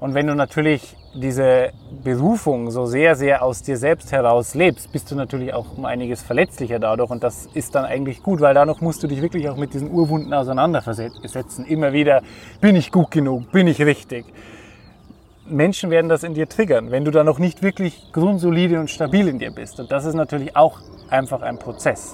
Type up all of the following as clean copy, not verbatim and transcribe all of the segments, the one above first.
Und wenn du natürlich diese Berufung so sehr, sehr aus dir selbst heraus lebst, bist du natürlich auch um einiges verletzlicher dadurch. Und das ist dann eigentlich gut, weil dadurch musst du dich wirklich auch mit diesen Urwunden auseinandersetzen. Immer wieder, bin ich gut genug, bin ich richtig? Menschen werden das in dir triggern, wenn du da noch nicht wirklich grundsolide und stabil in dir bist. Und das ist natürlich auch einfach ein Prozess.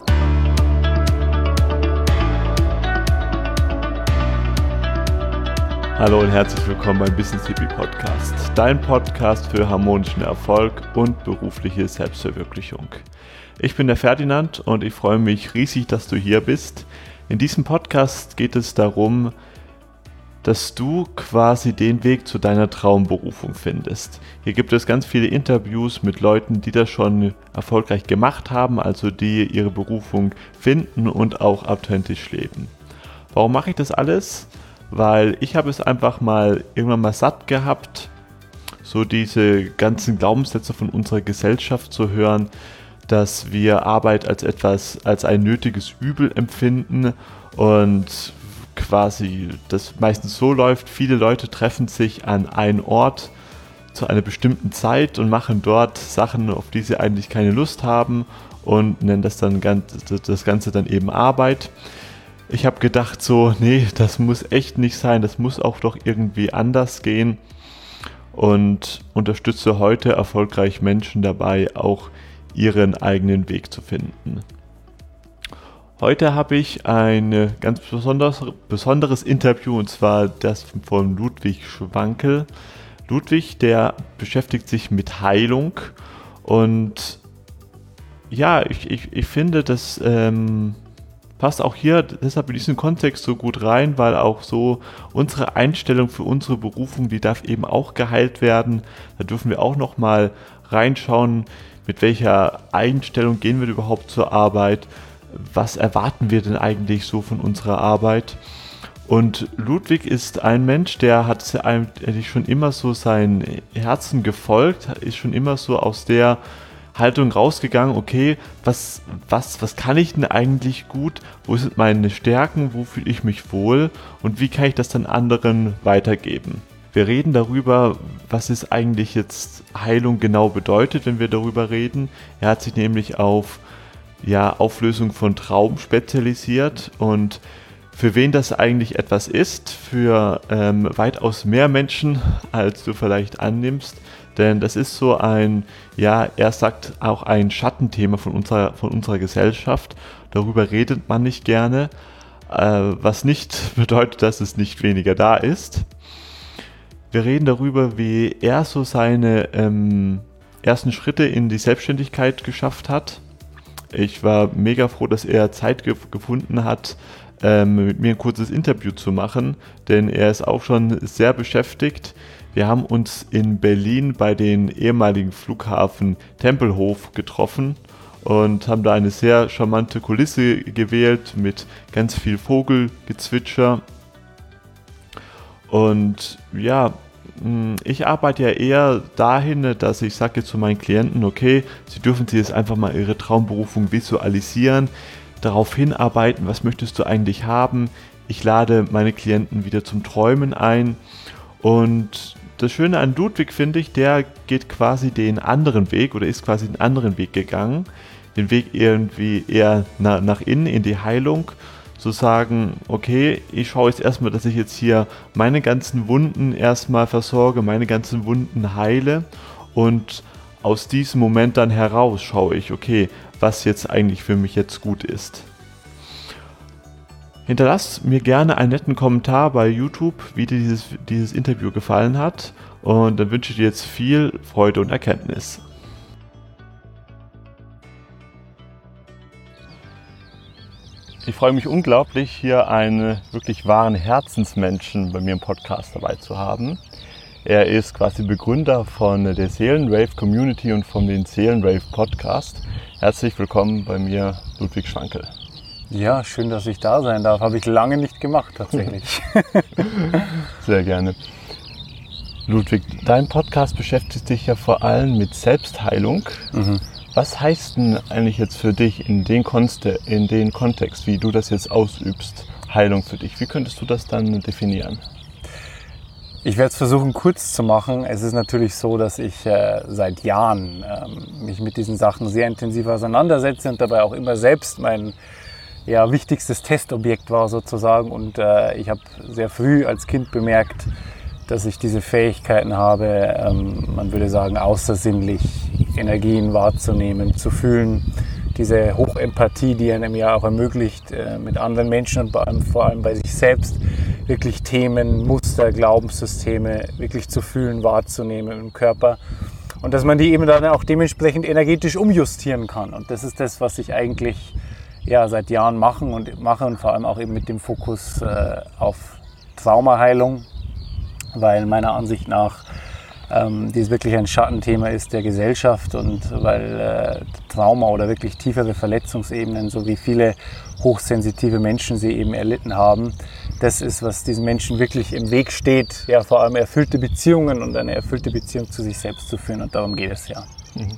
Hallo und herzlich willkommen beim Business Hippie Podcast, dein Podcast für harmonischen Erfolg und berufliche Selbstverwirklichung. Ich bin der Ferdinand und ich freue mich riesig, dass du hier bist. In diesem Podcast geht es darum, dass du quasi den Weg zu deiner Traumberufung findest. Hier gibt es ganz viele Interviews mit Leuten, die das schon erfolgreich gemacht haben, also die ihre Berufung finden und auch authentisch leben. Warum mache ich das alles? Weil ich habe es einfach irgendwann mal satt gehabt, so diese ganzen Glaubenssätze von unserer Gesellschaft zu hören, dass wir Arbeit als ein nötiges Übel empfinden und quasi das meistens so läuft, viele Leute treffen sich an einen Ort zu einer bestimmten Zeit und machen dort Sachen, auf die sie eigentlich keine Lust haben und nennen das Ganze dann eben Arbeit. Ich habe gedacht so, nee, das muss echt nicht sein, das muss auch doch irgendwie anders gehen und unterstütze heute erfolgreich Menschen dabei, auch ihren eigenen Weg zu finden. Heute habe ich ein ganz besonderes Interview und zwar das von Ludwig Schwankel. Ludwig, der beschäftigt sich mit Heilung und ja, ich finde, das passt auch hier deshalb in diesen Kontext so gut rein, weil auch so unsere Einstellung für unsere Berufung, die darf eben auch geheilt werden. Da dürfen wir auch nochmal reinschauen, mit welcher Einstellung gehen wir überhaupt zur Arbeit, was erwarten wir denn eigentlich so von unserer Arbeit. Und Ludwig ist ein Mensch, der hat eigentlich schon immer so sein Herzen gefolgt, ist schon immer so aus der Haltung rausgegangen, okay, was kann ich denn eigentlich gut, wo sind meine Stärken, wo fühle ich mich wohl und wie kann ich das dann anderen weitergeben. Wir reden darüber, was es eigentlich jetzt Heilung genau bedeutet, wenn wir darüber reden. Er hat sich nämlich auf Auflösung von Traumen spezialisiert und für wen das eigentlich etwas ist, für weitaus mehr Menschen, als du vielleicht annimmst. Denn das ist so er sagt auch ein Schattenthema von unserer Gesellschaft. Darüber redet man nicht gerne, was nicht bedeutet, dass es nicht weniger da ist. Wir reden darüber, wie er so seine ersten Schritte in die Selbstständigkeit geschafft hat. Ich war mega froh, dass er Zeit gefunden hat, mit mir ein kurzes Interview zu machen, denn er ist auch schon sehr beschäftigt. Wir haben uns in Berlin bei den ehemaligen Flughafen Tempelhof getroffen und haben da eine sehr charmante Kulisse gewählt mit ganz viel Vogelgezwitscher. Und ja, ich arbeite ja eher dahin, dass ich sage zu meinen Klienten, okay, sie dürfen sich jetzt einfach mal ihre Traumberufung visualisieren, darauf hinarbeiten, was möchtest du eigentlich haben. Ich lade meine Klienten wieder zum Träumen ein und das Schöne an Ludwig finde ich, der geht quasi den anderen Weg oder ist quasi den anderen Weg gegangen. Den Weg irgendwie eher nach innen in die Heilung. Zu sagen, okay, ich schaue jetzt erstmal, dass ich jetzt hier meine ganzen Wunden erstmal versorge, meine ganzen Wunden heile. Und aus diesem Moment dann heraus schaue ich, okay, was jetzt eigentlich für mich jetzt gut ist. Hinterlass mir gerne einen netten Kommentar bei YouTube, wie dir dieses Interview gefallen hat. Und dann wünsche ich dir jetzt viel Freude und Erkenntnis. Ich freue mich unglaublich, hier einen wirklich wahren Herzensmenschen bei mir im Podcast dabei zu haben. Er ist quasi Begründer von der Seelenrave Community und von den Seelenrave Podcast. Herzlich willkommen bei mir, Ludwig Schwankel. Ja, schön, dass ich da sein darf. Habe ich lange nicht gemacht, tatsächlich. Sehr gerne. Ludwig, dein Podcast beschäftigt sich ja vor allem mit Selbstheilung. Mhm. Was heißt denn eigentlich jetzt für dich in den Kontext, wie du das jetzt ausübst, Heilung für dich? Wie könntest du das dann definieren? Ich werde es versuchen, kurz zu machen. Es ist natürlich so, dass ich seit Jahren mich mit diesen Sachen sehr intensiv auseinandersetze und dabei auch immer selbst mein wichtigstes Testobjekt war sozusagen. Und ich habe sehr früh als Kind bemerkt, dass ich diese Fähigkeiten habe, man würde sagen, außersinnlich Energien wahrzunehmen, zu fühlen. Diese Hochempathie, die einem ja auch ermöglicht, mit anderen Menschen und vor allem bei sich selbst wirklich Themen, Muster, Glaubenssysteme wirklich zu fühlen, wahrzunehmen im Körper. Und dass man die eben dann auch dementsprechend energetisch umjustieren kann. Und das ist das, was ich eigentlich seit Jahren mache und vor allem auch eben mit dem Fokus auf Traumaheilung, weil meiner Ansicht nach dies wirklich ein Schattenthema ist der Gesellschaft und weil Trauma oder wirklich tiefere Verletzungsebenen, so wie viele hochsensitive Menschen sie eben erlitten haben, das ist, was diesen Menschen wirklich im Weg steht, vor allem erfüllte Beziehungen und eine erfüllte Beziehung zu sich selbst zu führen, und darum geht es ja.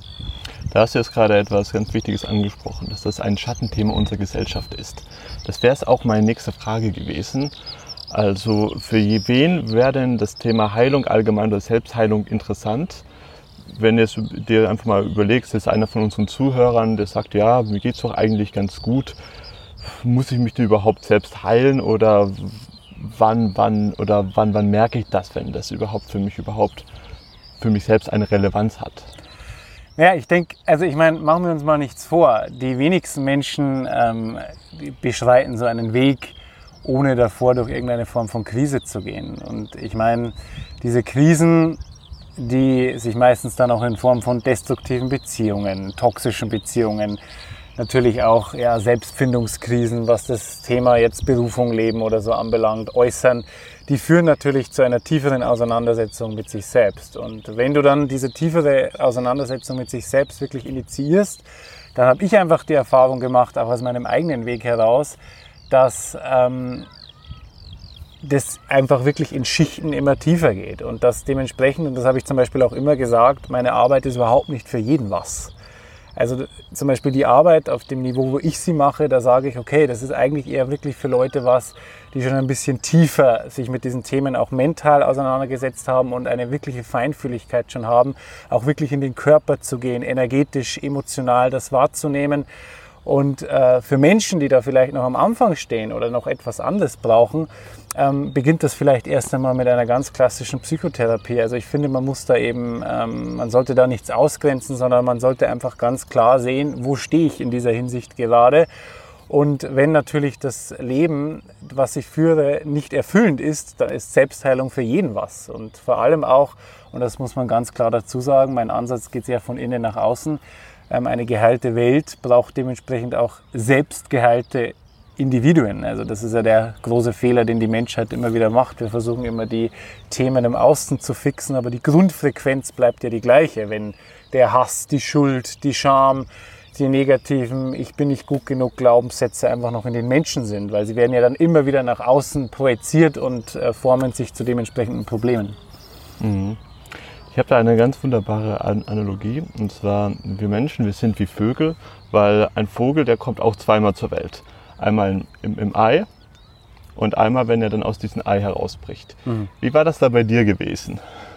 Da hast du jetzt gerade etwas ganz Wichtiges angesprochen, dass das ein Schattenthema unserer Gesellschaft ist. Das wäre es auch meine nächste Frage gewesen. Also für wen wäre denn das Thema Heilung allgemein oder Selbstheilung interessant? Wenn du dir einfach mal überlegst, ist einer von unseren Zuhörern, der sagt, ja, mir geht es doch eigentlich ganz gut, muss ich mich denn überhaupt selbst heilen oder wann merke ich das, wenn das überhaupt für mich selbst eine Relevanz hat? Ja, ich denke, machen wir uns mal nichts vor. Die wenigsten Menschen beschreiten so einen Weg, ohne davor durch irgendeine Form von Krise zu gehen. Und ich meine, diese Krisen, die sich meistens dann auch in Form von destruktiven Beziehungen, toxischen Beziehungen, natürlich auch Selbstfindungskrisen, was das Thema jetzt Berufung, Leben oder so anbelangt, äußern, die führen natürlich zu einer tieferen Auseinandersetzung mit sich selbst. Und wenn du dann diese tiefere Auseinandersetzung mit sich selbst wirklich initiierst, dann habe ich einfach die Erfahrung gemacht, auch aus meinem eigenen Weg heraus, dass das einfach wirklich in Schichten immer tiefer geht und dass dementsprechend, und das habe ich zum Beispiel auch immer gesagt, meine Arbeit ist überhaupt nicht für jeden was. Also zum Beispiel die Arbeit auf dem Niveau, wo ich sie mache, da sage ich, okay, das ist eigentlich eher wirklich für Leute was, die schon ein bisschen tiefer sich mit diesen Themen auch mental auseinandergesetzt haben und eine wirkliche Feinfühligkeit schon haben, auch wirklich in den Körper zu gehen, energetisch, emotional das wahrzunehmen. Und für Menschen, die da vielleicht noch am Anfang stehen oder noch etwas anderes brauchen, beginnt das vielleicht erst einmal mit einer ganz klassischen Psychotherapie. Also ich finde, man muss da eben, man sollte da nichts ausgrenzen, sondern man sollte einfach ganz klar sehen, wo stehe ich in dieser Hinsicht gerade. Und wenn natürlich das Leben, was ich führe, nicht erfüllend ist, dann ist Selbstheilung für jeden was. Und vor allem auch, und das muss man ganz klar dazu sagen, mein Ansatz geht sehr von innen nach außen. Eine geheilte Welt braucht dementsprechend auch selbstgeheilte Individuen. Also das ist ja der große Fehler, den die Menschheit immer wieder macht. Wir versuchen immer die Themen im Außen zu fixen, aber die Grundfrequenz bleibt ja die gleiche. Wenn der Hass, die Schuld, die Scham, die negativen Ich bin nicht gut genug Glaubenssätze einfach noch in den Menschen sind, weil sie werden ja dann immer wieder nach außen projiziert und formen sich zu dementsprechenden Problemen. Mhm. Ich habe da eine ganz wunderbare Analogie, und zwar wir Menschen, wir sind wie Vögel, weil ein Vogel, der kommt auch zweimal zur Welt. Einmal im Ei und einmal, wenn er dann aus diesem Ei herausbricht. Mhm. Wie war das da bei dir gewesen?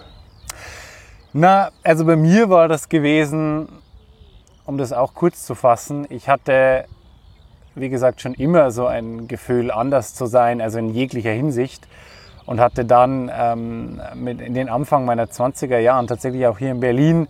Na, also bei mir war das gewesen, um das auch kurz zu fassen, ich hatte, wie gesagt, schon immer so ein Gefühl, anders zu sein, also in jeglicher Hinsicht. Und hatte dann in den Anfang meiner 20er Jahren, tatsächlich auch hier in Berlin,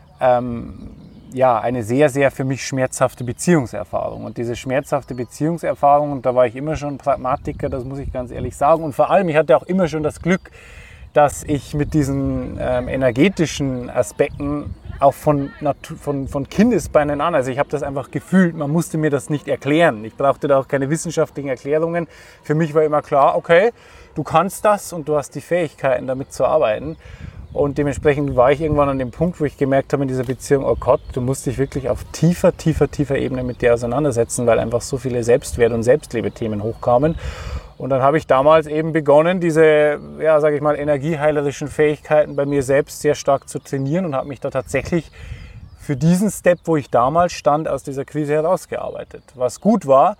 eine sehr, sehr für mich schmerzhafte Beziehungserfahrung. Und diese schmerzhafte Beziehungserfahrung, und da war ich immer schon Pragmatiker, das muss ich ganz ehrlich sagen. Und vor allem, ich hatte auch immer schon das Glück, dass ich mit diesen energetischen Aspekten auch von Kindesbeinen an, also ich habe das einfach gefühlt, man musste mir das nicht erklären. Ich brauchte da auch keine wissenschaftlichen Erklärungen. Für mich war immer klar, okay, du kannst das und du hast die Fähigkeiten, damit zu arbeiten. Und dementsprechend war ich irgendwann an dem Punkt, wo ich gemerkt habe in dieser Beziehung, oh Gott, du musst dich wirklich auf tiefer Ebene mit dir auseinandersetzen, weil einfach so viele Selbstwert- und Selbstliebe-Themen hochkamen. Und dann habe ich damals eben begonnen, diese, energieheilerischen Fähigkeiten bei mir selbst sehr stark zu trainieren und habe mich da tatsächlich für diesen Step, wo ich damals stand, aus dieser Krise herausgearbeitet. Was gut war,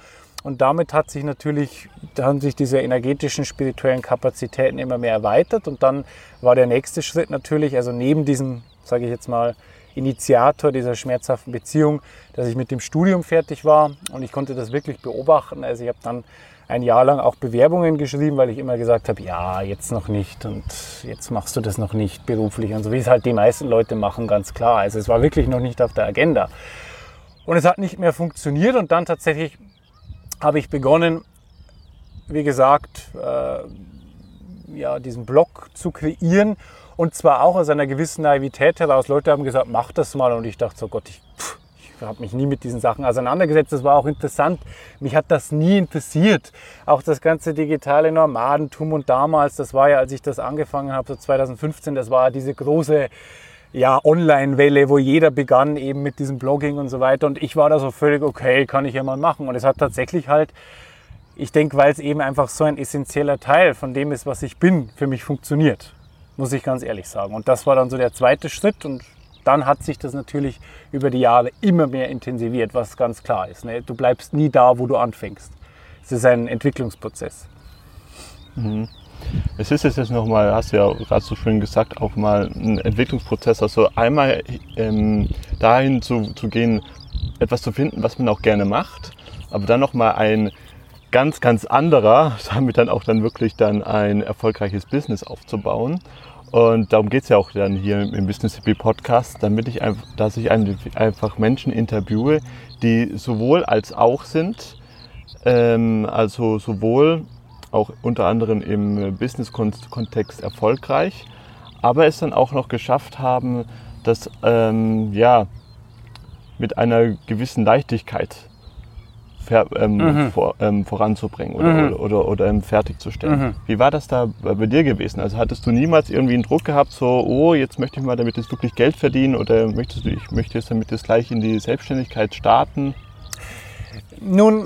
Und damit haben sich diese energetischen, spirituellen Kapazitäten immer mehr erweitert. Und dann war der nächste Schritt natürlich, also neben diesem, sage ich jetzt mal, Initiator dieser schmerzhaften Beziehung, dass ich mit dem Studium fertig war und ich konnte das wirklich beobachten. Also ich habe dann ein Jahr lang auch Bewerbungen geschrieben, weil ich immer gesagt habe, ja, jetzt noch nicht und jetzt machst du das noch nicht beruflich und so, wie es halt die meisten Leute machen, ganz klar. Also es war wirklich noch nicht auf der Agenda. Und es hat nicht mehr funktioniert und dann tatsächlich habe ich begonnen, wie gesagt, diesen Blog zu kreieren. Und zwar auch aus einer gewissen Naivität heraus. Leute haben gesagt, mach das mal. Und ich dachte so, Gott, ich habe mich nie mit diesen Sachen auseinandergesetzt. Das war auch interessant. Mich hat das nie interessiert. Auch das ganze digitale Nomadentum und damals, das war ja, als ich das angefangen habe, so 2015, das war diese große Online-Welle, wo jeder begann eben mit diesem Blogging und so weiter. Und ich war da so völlig, okay, kann ich ja mal machen. Und es hat tatsächlich halt, ich denke, weil es eben einfach so ein essentieller Teil von dem ist, was ich bin, für mich funktioniert. Muss ich ganz ehrlich sagen. Und das war dann so der zweite Schritt und dann hat sich das natürlich über die Jahre immer mehr intensiviert, was ganz klar ist. Ne? Du bleibst nie da, wo du anfängst. Es ist ein Entwicklungsprozess. Mhm. Es ist jetzt nochmal, hast du ja gerade so schön gesagt, auch mal ein Entwicklungsprozess. Also einmal dahin zu gehen, etwas zu finden, was man auch gerne macht, aber dann nochmal ein ganz, ganz anderer, damit dann auch wirklich ein erfolgreiches Business aufzubauen. Und darum geht es ja auch dann hier im Business Hippie Podcast, dass ich einfach Menschen interviewe, die sowohl als auch sind, also sowohl auch unter anderem im Business-Kontext erfolgreich, aber es dann auch noch geschafft haben, das mit einer gewissen Leichtigkeit voranzubringen oder fertigzustellen. Wie war das da bei dir gewesen? Also hattest du niemals irgendwie einen Druck gehabt, so, oh, jetzt möchte ich mal damit jetzt wirklich Geld verdienen oder ich möchte jetzt damit jetzt gleich in die Selbstständigkeit starten? Nun,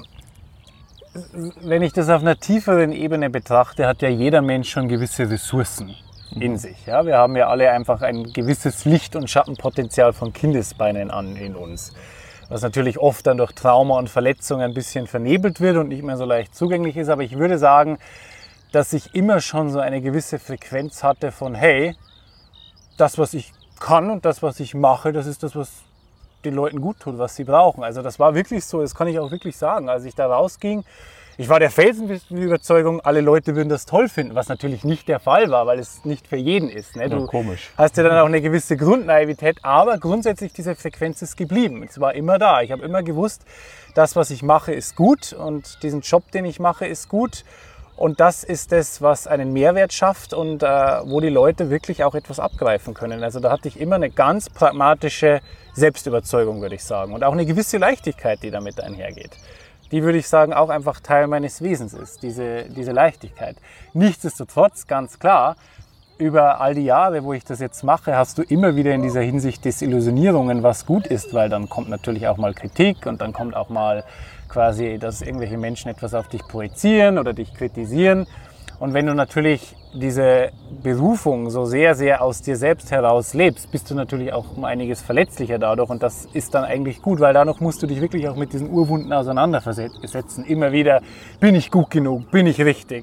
wenn ich das auf einer tieferen Ebene betrachte, hat ja jeder Mensch schon gewisse Ressourcen in sich. Ja? Wir haben ja alle einfach ein gewisses Licht- und Schattenpotenzial von Kindesbeinen an in uns. Was natürlich oft dann durch Trauma und Verletzungen ein bisschen vernebelt wird und nicht mehr so leicht zugänglich ist. Aber ich würde sagen, dass ich immer schon so eine gewisse Frequenz hatte von, hey, das, was ich kann und das, was ich mache, das ist das, was den Leuten gut tut, was sie brauchen. Also das war wirklich so, das kann ich auch wirklich sagen. Als ich da rausging, ich war der felsenfesten Überzeugung, alle Leute würden das toll finden, was natürlich nicht der Fall war, weil es nicht für jeden ist. Ne? Du hast ja dann auch eine gewisse Grundnaivität, aber grundsätzlich diese Frequenz ist geblieben. Es war immer da. Ich habe immer gewusst, das, was ich mache, ist gut und diesen Job, den ich mache, ist gut. Und das ist es, was einen Mehrwert schafft und wo die Leute wirklich auch etwas abgreifen können. Also da hatte ich immer eine ganz pragmatische Selbstüberzeugung, würde ich sagen. Und auch eine gewisse Leichtigkeit, die damit einhergeht. Die, würde ich sagen, auch einfach Teil meines Wesens ist, diese Leichtigkeit. Nichtsdestotrotz, ganz klar, über all die Jahre, wo ich das jetzt mache, hast du immer wieder in dieser Hinsicht Desillusionierungen, was gut ist, weil dann kommt natürlich auch mal Kritik und dann kommt auch mal quasi, dass irgendwelche Menschen etwas auf dich projizieren oder dich kritisieren. Und wenn du natürlich diese Berufung so sehr, sehr aus dir selbst heraus lebst, bist du natürlich auch um einiges verletzlicher dadurch. Und das ist dann eigentlich gut, weil dadurch musst du dich wirklich auch mit diesen Urwunden auseinandersetzen. Immer wieder, bin ich gut genug, bin ich richtig?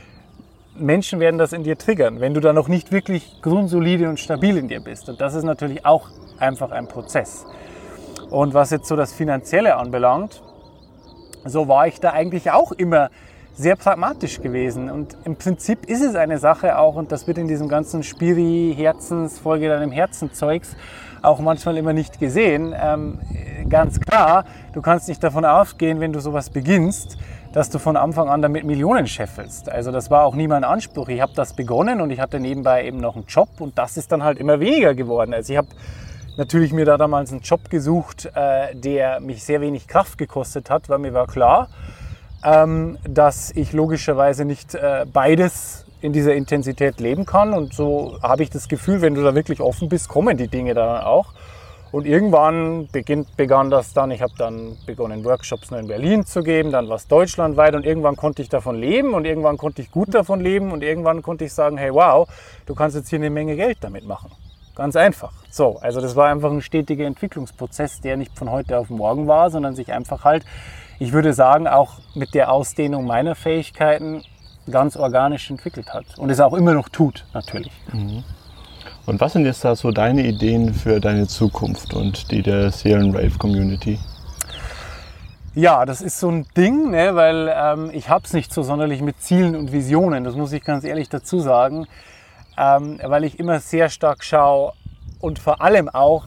Menschen werden das in dir triggern, wenn du da noch nicht wirklich grundsolide und stabil in dir bist. Und das ist natürlich auch einfach ein Prozess. Und was jetzt so das Finanzielle anbelangt, so war ich da eigentlich auch immer sehr pragmatisch gewesen. Und im Prinzip ist es eine Sache auch, und das wird in diesem ganzen Spiri-Herzens, Folge deinem Herzen-Zeugs auch manchmal immer nicht gesehen. Ganz klar, du kannst nicht davon ausgehen, wenn du sowas beginnst, dass du von Anfang an damit Millionen scheffelst. Also das war auch nie mein Anspruch. Ich habe das begonnen und ich hatte nebenbei eben noch einen Job und das ist dann halt immer weniger geworden. Also ich habe natürlich mir da damals einen Job gesucht, der mich sehr wenig Kraft gekostet hat, weil mir war klar, dass ich logischerweise nicht beides in dieser Intensität leben kann. Und so habe ich das Gefühl, wenn du da wirklich offen bist, kommen die Dinge dann auch. Und irgendwann begann das dann, ich habe dann begonnen, Workshops nur in Berlin zu geben, dann war es deutschlandweit und irgendwann konnte ich davon leben und irgendwann konnte ich gut davon leben und irgendwann konnte ich sagen, hey wow, du kannst jetzt hier eine Menge Geld damit machen. Ganz einfach. So, also das war einfach ein stetiger Entwicklungsprozess, der nicht von heute auf morgen war, sondern sich einfach halt ich würde sagen, auch mit der Ausdehnung meiner Fähigkeiten ganz organisch entwickelt hat und es auch immer noch tut, natürlich. Und was sind jetzt da so deine Ideen für deine Zukunft und die der Seelenrave-Community? Ja, das ist so ein Ding, ne, weil ich habe es nicht so sonderlich mit Zielen und Visionen, das muss ich ganz ehrlich dazu sagen, weil ich immer sehr stark schaue und vor allem auch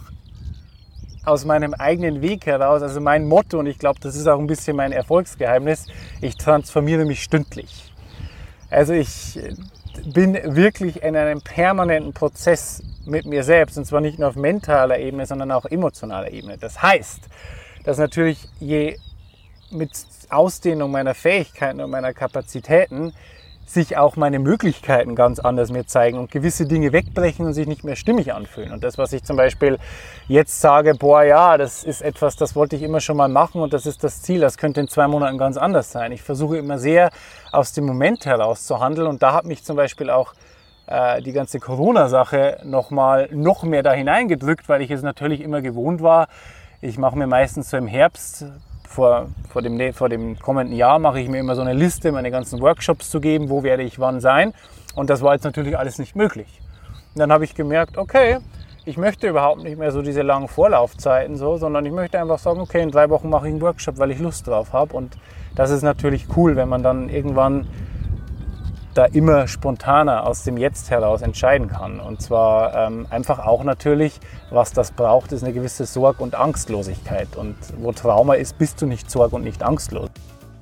aus meinem eigenen Weg heraus, also mein Motto, und ich glaube, das ist auch ein bisschen mein Erfolgsgeheimnis, ich transformiere mich stündlich. Also ich bin wirklich in einem permanenten Prozess mit mir selbst, und zwar nicht nur auf mentaler Ebene, sondern auch emotionaler Ebene. Das heißt, dass natürlich je mit Ausdehnung meiner Fähigkeiten und meiner Kapazitäten sich auch meine Möglichkeiten ganz anders mir zeigen und gewisse Dinge wegbrechen und sich nicht mehr stimmig anfühlen. Und das, was ich zum Beispiel jetzt sage, boah, ja, das ist etwas, das wollte ich immer schon mal machen und das ist das Ziel, das könnte in 2 Monaten ganz anders sein. Ich versuche immer sehr aus dem Moment heraus zu handeln und da hat mich zum Beispiel auch die ganze Corona-Sache noch mehr da hineingedrückt, weil ich es natürlich immer gewohnt war. Ich mache mir meistens so im Herbst, vor dem kommenden Jahr mache ich mir immer so eine Liste, meine ganzen Workshops zu geben, wo werde ich wann sein. Und das war jetzt natürlich alles nicht möglich. Und dann habe ich gemerkt, okay, ich möchte überhaupt nicht mehr so diese langen Vorlaufzeiten, sondern ich möchte einfach sagen, okay, in 3 Wochen mache ich einen Workshop, weil ich Lust drauf habe. Und das ist natürlich cool, wenn man dann irgendwann da immer spontaner aus dem Jetzt heraus entscheiden kann. Und zwar einfach auch natürlich, was das braucht, ist eine gewisse Sorg- und Angstlosigkeit. Und wo Trauma ist, bist du nicht sorg- und nicht angstlos.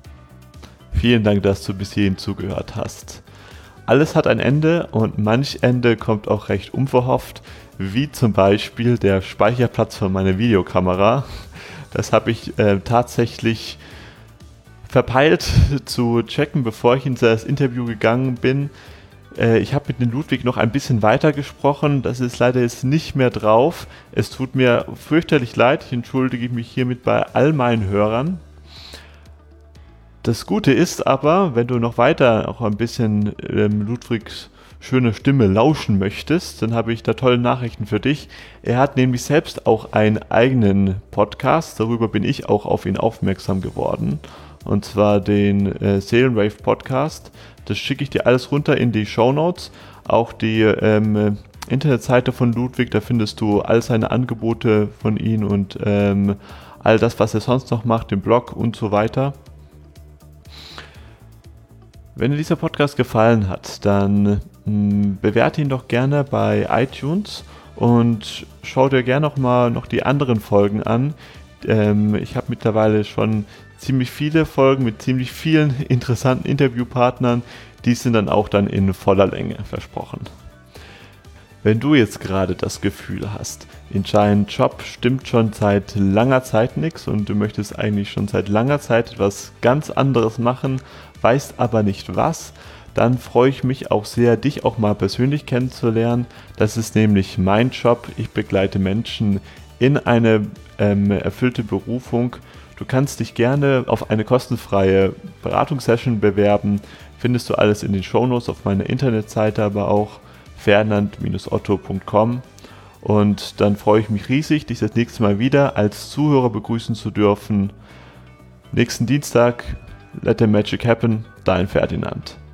Vielen Dank, dass du bis hierhin zugehört hast. Alles hat ein Ende und manch Ende kommt auch recht unverhofft, wie zum Beispiel der Speicherplatz von meiner Videokamera. Das habe ich tatsächlich verpeilt zu checken, bevor ich in das Interview gegangen bin. Ich habe mit dem Ludwig noch ein bisschen weiter gesprochen. Das ist leider jetzt nicht mehr drauf. Es tut mir fürchterlich leid. Ich entschuldige mich hiermit bei all meinen Hörern. Das Gute ist aber, wenn du noch weiter auch ein bisschen Ludwigs schöne Stimme lauschen möchtest, dann habe ich da tolle Nachrichten für dich. Er hat nämlich selbst auch einen eigenen Podcast. Darüber bin ich auch auf ihn aufmerksam geworden. Und zwar den Seelenrave Podcast. Das schicke ich dir alles runter in die Shownotes. Auch die Internetseite von Ludwig, da findest du all seine Angebote von ihm und all das, was er sonst noch macht, den Blog und so weiter. Wenn dir dieser Podcast gefallen hat, dann bewerte ihn doch gerne bei iTunes und schau dir gerne noch die anderen Folgen an. Ich habe mittlerweile schon ziemlich viele Folgen mit ziemlich vielen interessanten Interviewpartnern. Die sind dann auch in voller Länge versprochen. Wenn du jetzt gerade das Gefühl hast, in deinem Job stimmt schon seit langer Zeit nichts und du möchtest eigentlich schon seit langer Zeit etwas ganz anderes machen, weißt aber nicht was, dann freue ich mich auch sehr, dich auch mal persönlich kennenzulernen. Das ist nämlich mein Job. Ich begleite Menschen in eine erfüllte Berufung. Du kannst dich gerne auf eine kostenfreie Beratungssession bewerben. Findest du alles in den Shownotes auf meiner Internetseite, aber auch ferdinand-otto.com. Und dann freue ich mich riesig, dich das nächste Mal wieder als Zuhörer begrüßen zu dürfen. Nächsten Dienstag, Let the Magic Happen, dein Ferdinand.